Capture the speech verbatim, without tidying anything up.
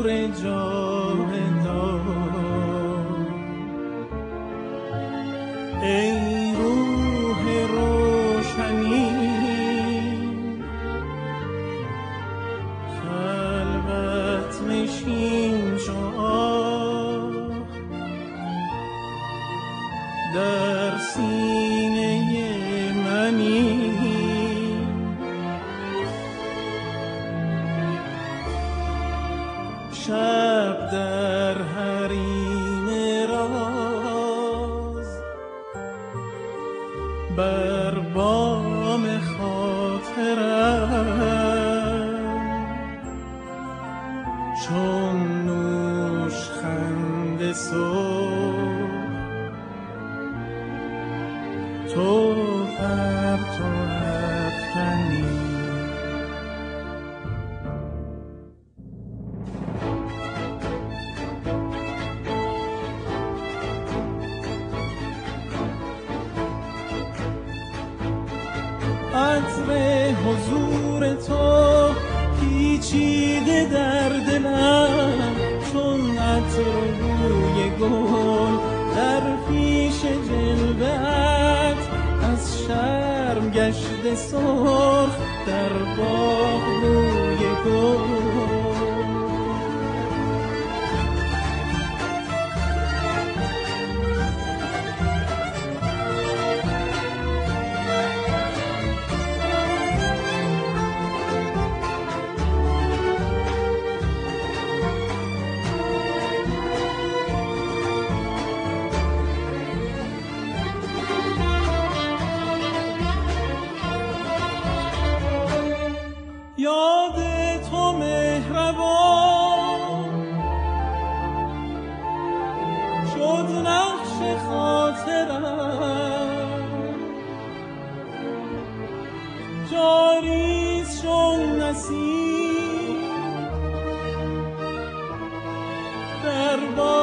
حضور جاودان. ای روح روشنی خلوت نشین شاه، در سینه منی شب در حریم راز، بر بام خاطرم چون نوشخند صبح تو پرتو افکنی. عطر حضور تو پیچیده در دلم، چون عطر بوی گل در پیش جلوه‌ات، از شرم گشته سرخ در باغ روی گل. یاد تو مهربان شد نقش خاطرم، جاریست چون نسیم در